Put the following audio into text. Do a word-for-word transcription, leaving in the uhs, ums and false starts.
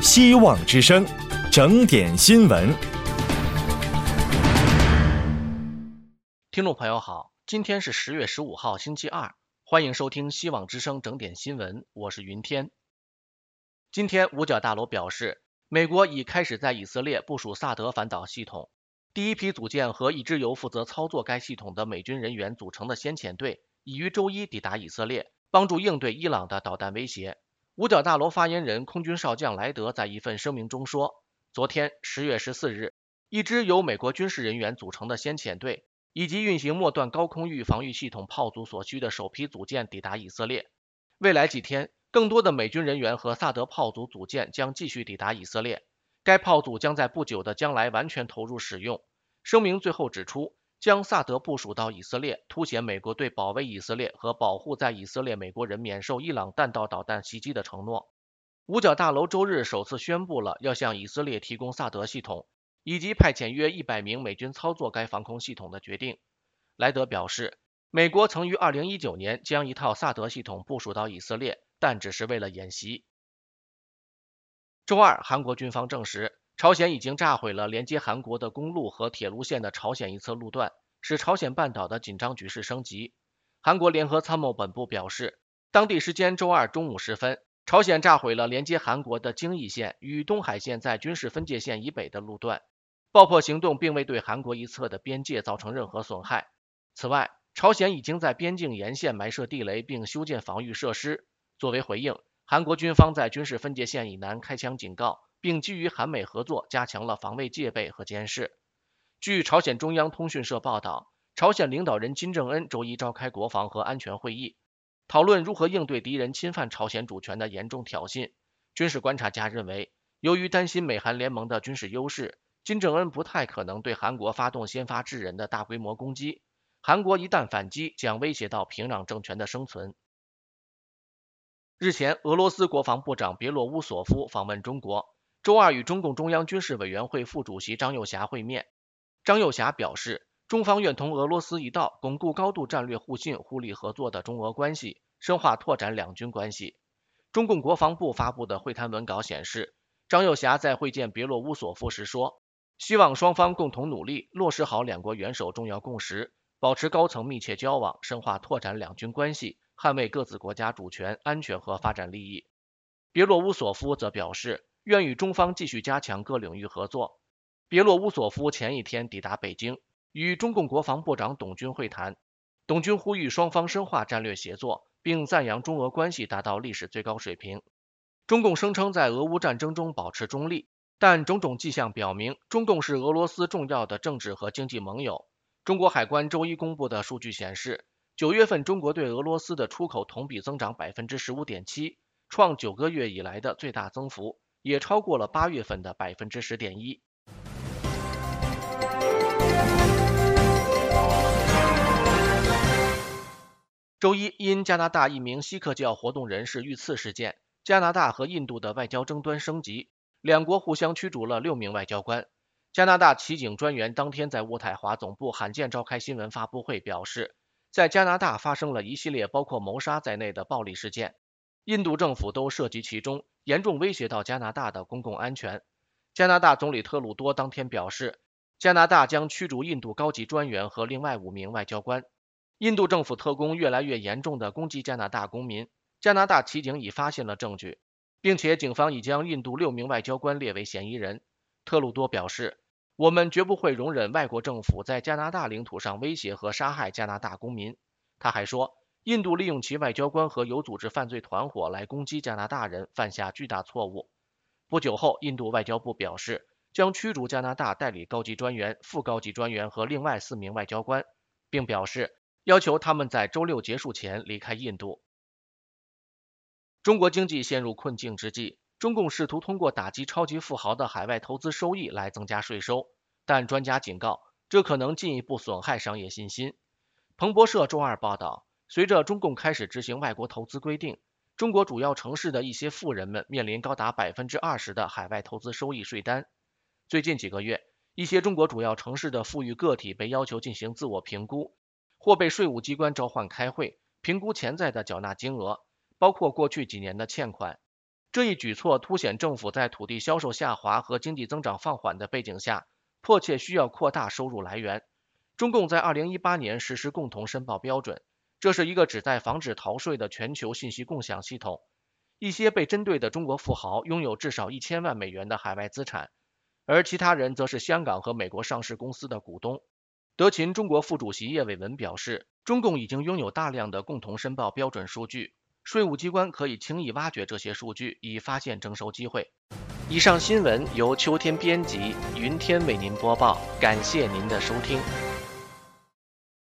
希望之声，整点新闻。 听众朋友好，今天是十月十五号星期二，欢迎收听希望之声整点新闻，我是云天。今天五角大楼表示，美国已开始在以色列部署萨德反导系统，第一批组建和一支由负责操作该系统的美军人员组成的先遣队已于周一抵达以色列，帮助应对伊朗的导弹威胁。五角大楼发言人空军少将莱德在一份声明中说，昨天十月十四日，一支由美国军事人员组成的先遣队以及运行末段高空域防御系统炮组所需的首批组件抵达以色列。未来几天，更多的美军人员和萨德炮组组件将继续抵达以色列，该炮组将在不久的将来完全投入使用。声明最后指出，将萨德部署到以色列，凸显美国对保卫以色列和保护在以色列美国人免受伊朗弹道导弹袭击的承诺。五角大楼周日首次宣布了要向以色列提供萨德系统，以及派遣约一百名美军操作该防空系统的决定。莱德表示，美国曾于二零一九年将一套萨德系统部署到以色列，但只是为了演习。周二，韩国军方证实，朝鲜已经炸毁了连接韩国的公路和铁路线的朝鲜一侧路段，使朝鲜半岛的紧张局势升级。韩国联合参谋本部表示，当地时间周二中午时分，朝鲜炸毁了连接韩国的京义线与东海线在军事分界线以北的路段。爆破行动并未对韩国一侧的边界造成任何损害。此外，朝鲜已经在边境沿线埋设地雷并修建防御设施。作为回应，韩国军方在军事分界线以南开枪警告，并基于韩美合作加强了防卫戒备和监视。据朝鲜中央通讯社报道，朝鲜领导人金正恩周一召开国防和安全会议，讨论如何应对敌人侵犯朝鲜主权的严重挑衅。军事观察家认为，由于担心美韩联盟的军事优势，金正恩不太可能对韩国发动先发制人的大规模攻击。韩国一旦反击，将威胁到平壤政权的生存。日前，俄罗斯国防部长别洛乌索夫访问中国，周二与中共中央军事委员会副主席张又侠会面。张又侠表示，中方愿同俄罗斯一道巩固高度战略互信、互利合作的中俄关系，深化拓展两军关系。中共国防部发布的会谈文稿显示，张又侠在会见别洛乌索夫时说，希望双方共同努力，落实好两国元首重要共识，保持高层密切交往，深化拓展两军关系，捍卫各自国家主权、安全和发展利益。别洛乌索夫则表示，愿与中方继续加强各领域合作。别洛乌索夫前一天抵达北京，与中共国防部长董军会谈。董军呼吁双方深化战略协作，并赞扬中俄关系达到历史最高水平。中共声称在俄乌战争中保持中立，但种种迹象表明，中共是俄罗斯重要的政治和经济盟友。中国海关周一公布的数据显示，九月份中国对俄罗斯的出口同比增长 百分之十五点七， 创九个月以来的最大增幅，也超过了八月份的 百分之十点一。周一，因加拿大一名锡克教活动人士遇刺事件，加拿大和印度的外交争端升级，两国互相驱逐了六名外交官。加拿大骑警专员当天在渥太华总部罕见召开新闻发布会，表示，在加拿大发生了一系列包括谋杀在内的暴力事件，印度政府都涉及其中，严重威胁到加拿大的公共安全。加拿大总理特鲁多当天表示，加拿大将驱逐印度高级专员和另外五名外交官。印度政府特工越来越严重地攻击加拿大公民，加拿大骑警已发现了证据，并且警方已将印度六名外交官列为嫌疑人。特鲁多表示，我们绝不会容忍外国政府在加拿大领土上威胁和杀害加拿大公民。他还说，印度利用其外交官和有组织犯罪团伙来攻击加拿大人，犯下巨大错误。不久后，印度外交部表示，将驱逐加拿大代理高级专员、副高级专员和另外四名外交官，并表示要求他们在周六结束前离开印度。中国经济陷入困境之际，中共试图通过打击超级富豪的海外投资收益来增加税收，但专家警告，这可能进一步损害商业信心。彭博社周二报道，随着中共开始执行外国投资规定，中国主要城市的一些富人们面临高达 百分之二十 的海外投资收益税单。最近几个月，一些中国主要城市的富裕个体被要求进行自我评估，或被税务机关召唤开会，评估潜在的缴纳金额，包括过去几年的欠款。 这一举措凸显政府在土地销售下滑和经济增长放缓的背景下，迫切需要扩大收入来源。中共在二零一八年实施共同申报标准，这是一个旨在防止逃税的全球信息共享系统。一些被针对的中国富豪拥有至少一千万美元的海外资产，而其他人则是香港和美国上市公司的股东。德勤中国副主席叶伟文表示，中共已经拥有大量的共同申报标准数据，税务机关可以轻易挖掘这些数据，以发现征收机会。以上新闻由秋天编辑，云天为您播报，感谢您的收听。